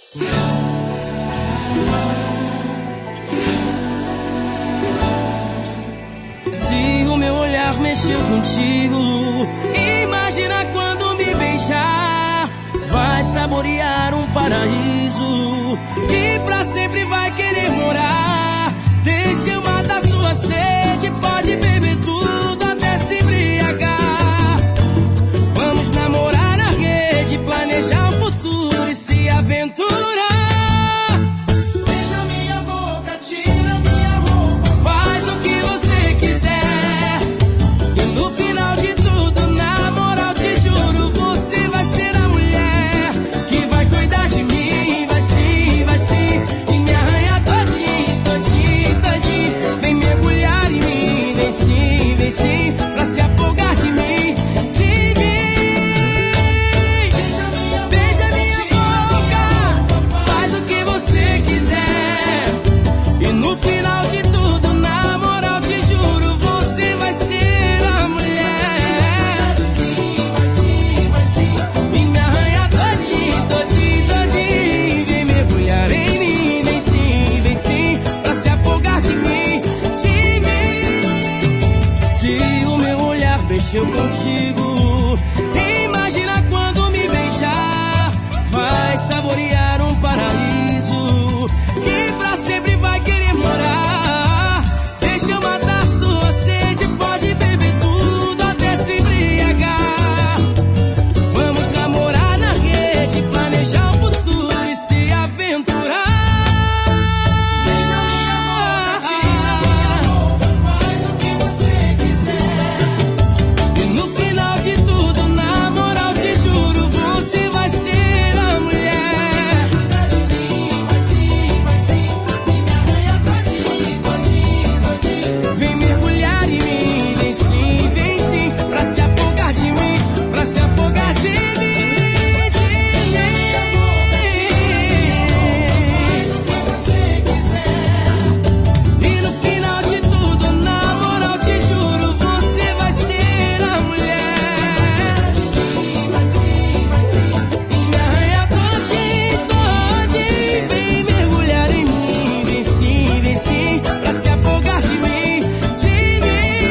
Se o meu olhar mexeu contigo, imagina quando me beijar. Vai saborear um paraíso e pra sempre vai querer morar. Deixa eu matar sua sede, pode beber tudo até se embriagar. Vamos namorar na rede, planejar o futuro e se aventurar. Sim, pra se afogar de mim, de mim. Beija minha boca, faz o que você quiser. E no final de tudo, na moral, te juro, você vai ser a mulher. Vai sim. E me arranha todinho. Vem mergulhar em mim, vem sim, pra se afogar de mim, de mim. Se o meu olhar mexeu contigo, imagina quando me beijar. Vai saborear um paraíso e pra sempre vai querer morar. Deixa eu matar sua sede, pode beber tudo até se embriagar. Vamos namorar na rede, planejar o futuro e se aventurar.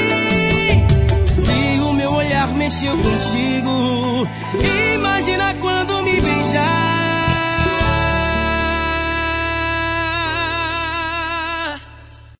Mexeu contigo, imagina quando